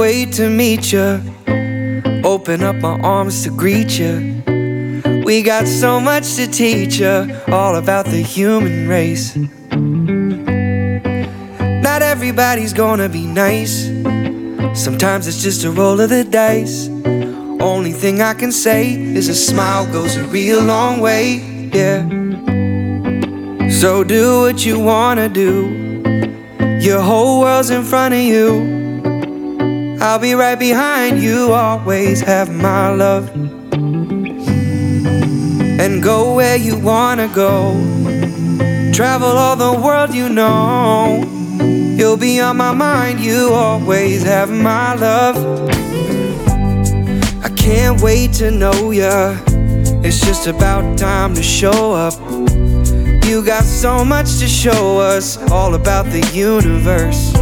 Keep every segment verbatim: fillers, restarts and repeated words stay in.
wait to meet ya, open up my arms to greet ya. We got so much to teach ya, all about the human race. Not everybody's gonna be nice, sometimes it's just a roll of the dice. Only thing I can say is a smile goes a real long way, yeah. So do what you wanna do, your whole world's in front of you. I'll be right behind you, always have my love. And go where you wanna go, travel all the world you know. You'll be on my mind, you always have my love. I can't wait to know ya, it's just about time to show up. You got so much to show us, all about the universe.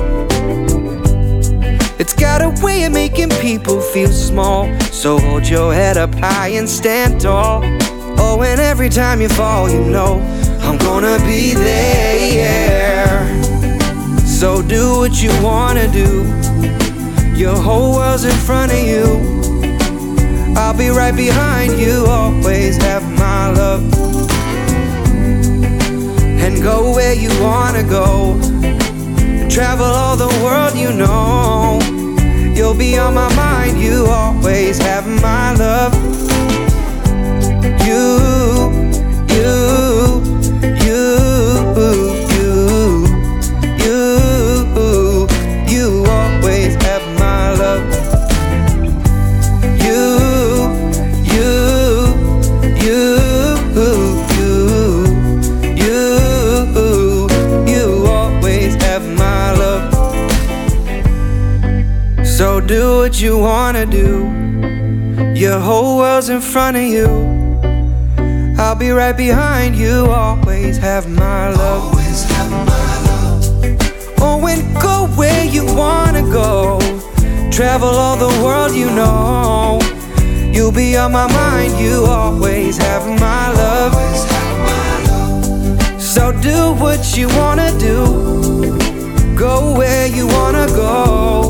It's got a way of making people feel small, so hold your head up high and stand tall. Oh, and every time you fall, you know I'm gonna be there. So do what you wanna do, your whole world's in front of you. I'll be right behind you, always have my love. And go where you wanna go, travel all the world you know. You'll be on my mind, you always have my love. You, you, you, you, you, you always have my love. You, you, you, you, you, you always have my love. So do what you wanna do, your whole world's in front of you. I'll be right behind you, always have my love. Always have my love. Oh, and go where you wanna go, travel all the world you know. You'll be on my mind, you always have my love. Always have my love. So do what you wanna do, go where you wanna go.